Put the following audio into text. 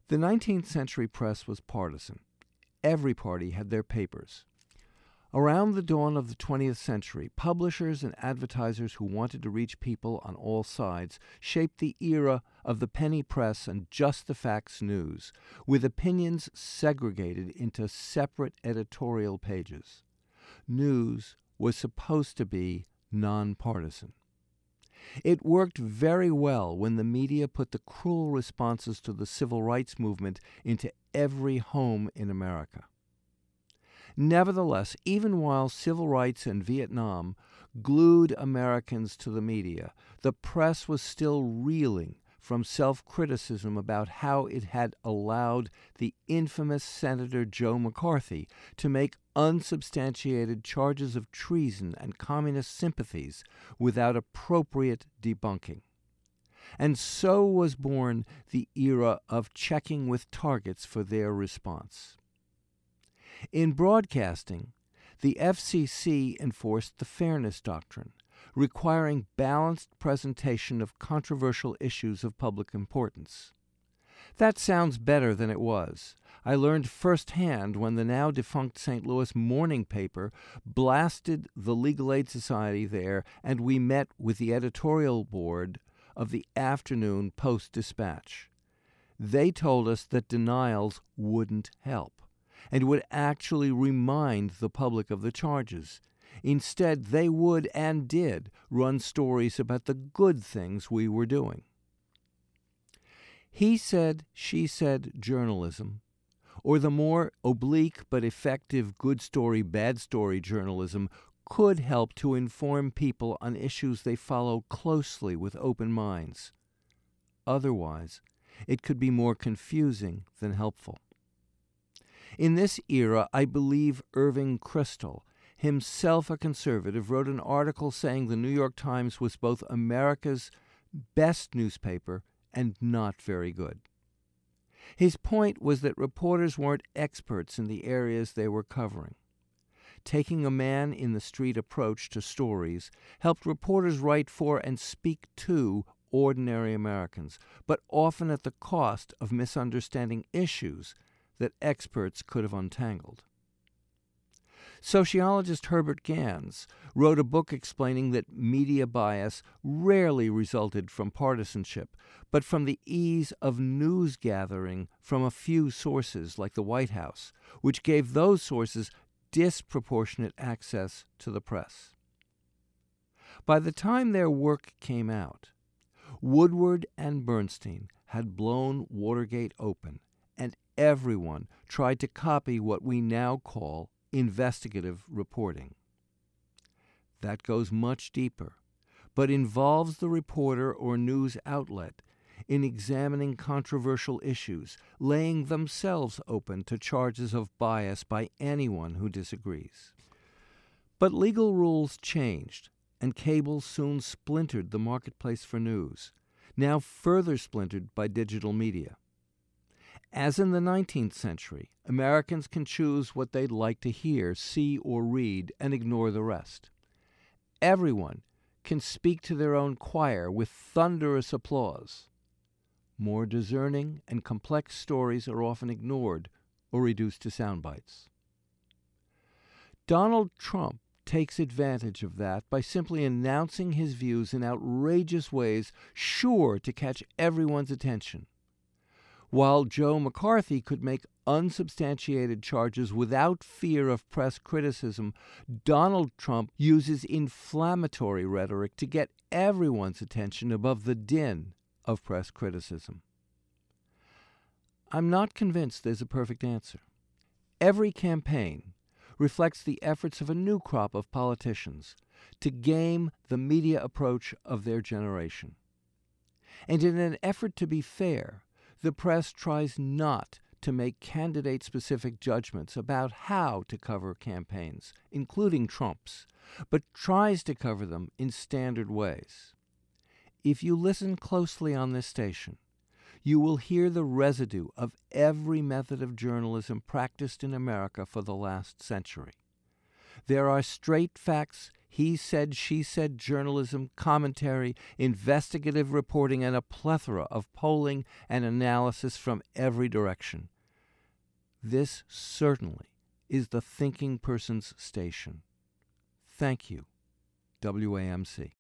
The 19th century press was partisan. Every party had their papers. Around the dawn of the 20th century, publishers and advertisers who wanted to reach people on all sides shaped the era of the penny press and just the facts news, with opinions segregated into separate editorial pages. News was supposed to be nonpartisan. It worked very well when the media put the cruel responses to the civil rights movement into every home in America. Nevertheless, even while civil rights and Vietnam glued Americans to the media, the press was still reeling from self-criticism about how it had allowed the infamous Senator Joe McCarthy to make unsubstantiated charges of treason and communist sympathies without appropriate debunking. And so was born the era of checking with targets for their response. In broadcasting, the FCC enforced the Fairness Doctrine, requiring balanced presentation of controversial issues of public importance. That sounds better than it was. I learned firsthand when the now defunct St. Louis morning paper blasted the Legal Aid Society there, and we met with the editorial board of the afternoon Post-Dispatch. They told us that denials wouldn't help and would actually remind the public of the charges. Instead, they would and did run stories about the good things we were doing. He said, she said journalism, or the more oblique but effective good story, bad story journalism, could help to inform people on issues they follow closely with open minds. Otherwise, it could be more confusing than helpful. In this era, I believe Irving Kristol, himself a conservative, wrote an article saying the New York Times was both America's best newspaper and not very good. His point was that reporters weren't experts in the areas they were covering. Taking a man-in-the-street approach to stories helped reporters write for and speak to ordinary Americans, but often at the cost of misunderstanding issues that experts could have untangled. Sociologist Herbert Gans wrote a book explaining that media bias rarely resulted from partisanship, but from the ease of news gathering from a few sources like the White House, which gave those sources disproportionate access to the press. By the time their work came out, Woodward and Bernstein had blown Watergate open, and everyone tried to copy what we now call investigative reporting. That goes much deeper, but involves the reporter or news outlet in examining controversial issues, laying themselves open to charges of bias by anyone who disagrees. But legal rules changed, and cable soon splintered the marketplace for news, now further splintered by digital media. As in the 19th century, Americans can choose what they'd like to hear, see, or read, and ignore the rest. Everyone can speak to their own choir with thunderous applause. More discerning and complex stories are often ignored or reduced to sound bites. Donald Trump takes advantage of that by simply announcing his views in outrageous ways sure to catch everyone's attention. While Joe McCarthy could make unsubstantiated charges without fear of press criticism, Donald Trump uses inflammatory rhetoric to get everyone's attention above the din of press criticism. I'm not convinced there's a perfect answer. Every campaign reflects the efforts of a new crop of politicians to game the media approach of their generation. And in an effort to be fair, the press tries not to make candidate-specific judgments about how to cover campaigns, including Trump's, but tries to cover them in standard ways. If you listen closely on this station, you will hear the residue of every method of journalism practiced in America for the last century. There are straight facts he said, she said journalism, commentary, investigative reporting, and a plethora of polling and analysis from every direction. This certainly is the thinking person's station. Thank you, WAMC.